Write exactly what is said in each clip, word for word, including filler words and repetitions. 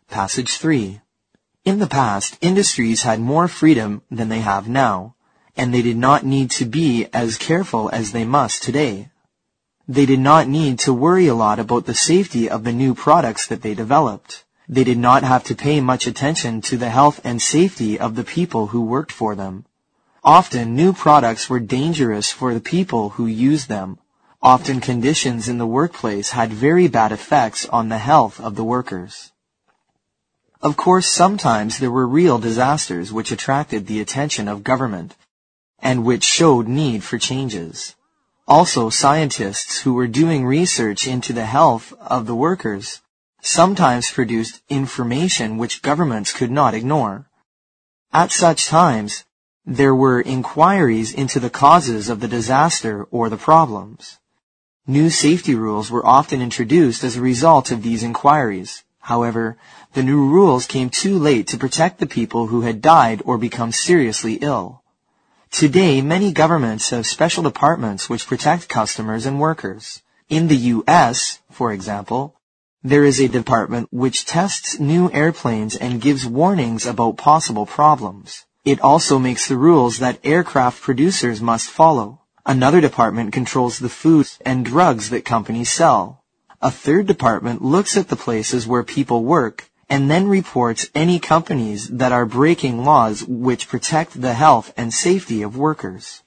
Passage three. In the past, industries had more freedom than they have now, and they did not need to be as careful as they must today. They did not need to worry a lot about the safety of the new products that they developed. They did not have to pay much attention to the health and safety of the people who worked for them. Often, new products were dangerous for the people who used them. Often, conditions in the workplace had very bad effects on the health of the workers. Of course, sometimes there were real disasters which attracted the attention of government and which showed need for changes. Also, scientists who were doing research into the health of the workers sometimes produced information which governments could not ignore. At such times, there were inquiries into the causes of the disaster or the problems. New safety rules were often introduced as a result of these inquiries. However, the new rules came too late to protect the people who had died or become seriously ill. Today, many governments have special departments which protect customers and workers. In the U S, for example, there is a department which tests new airplanes and gives warnings about possible problems. It also makes the rules that aircraft producers must follow. Another department controls the foods and drugs that companies sell. A third department looks at the places where people work and then reports any companies that are breaking laws which protect the health and safety of workers.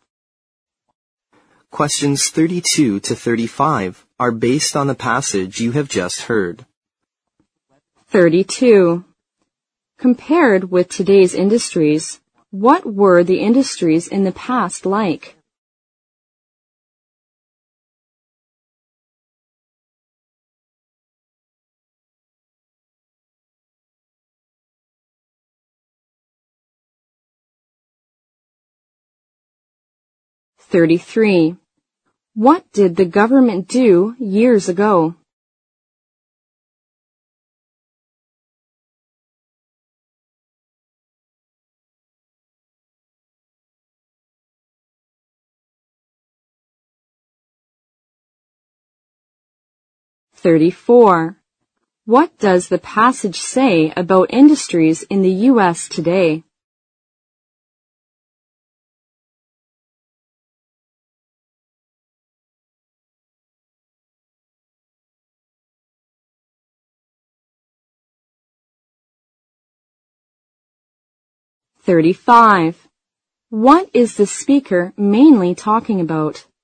Questions thirty-two to thirty-five are based on the passage you have just heard. thirty-two. Compared with today's industries, what were the industries in the past like? thirty-three. What did the government do years ago? thirty-four. What does the passage say about industries in the U S today? thirty-five. What is the speaker mainly talking about?